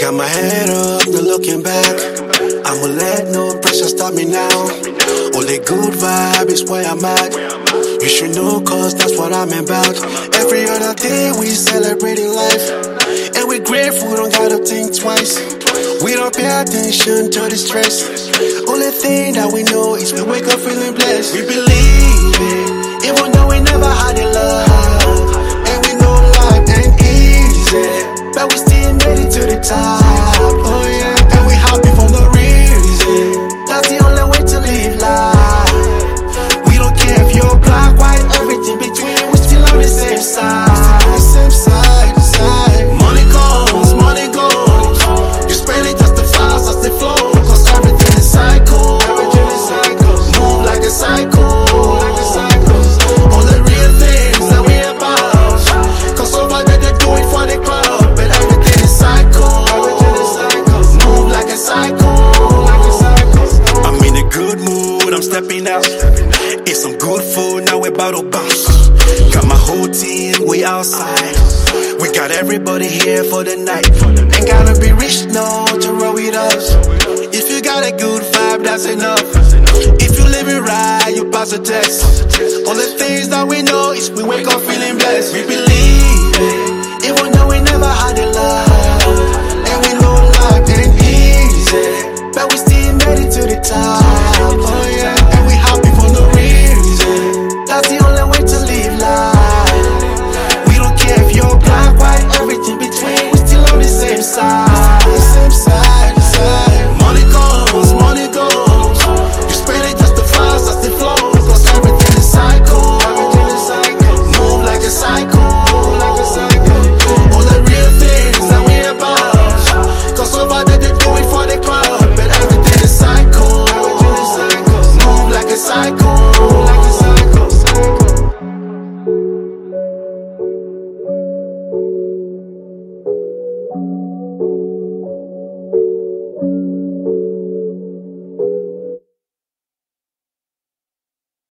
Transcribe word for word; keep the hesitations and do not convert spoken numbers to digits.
got my head up, no looking back. I'ma let no pressure stop me now. Only good vibe is where I'm at. You should know, cause that's what I'm about. Every other day we celebrating life, and we're grateful, don't gotta think twice. We don't pay attention to the stress. Only thing that we know is we wake up feeling blessed. We believe it, even though we never had it love. And we know life ain't easy, but we still made it to the top. Oh yeah, and we happy for no reason. That's the only way to live life. We don't care if you're black, white, everything between. We still on the same side. On the same side, side. Money comes, money goes. You spend it just as fast as they flow. Cause everything is cycle. Everything is cycle. Move like a cycle. Like a cycle. All the real things that we about. Cause over there they do it for the crowd. But everything is cycle. Everything is cycle. Move like a cycle. Like a cycle. I'm in a good mood, I'm stepping out. Eat some good food, now we're about to bounce. Got my whole team, we outside. We got everybody here for the night. Ain't gotta be rich, no, to roll with us. If you got a good vibe, that's enough. If you live it right, you pass the test. All the things that we know is we wake up feeling blessed. We believe it.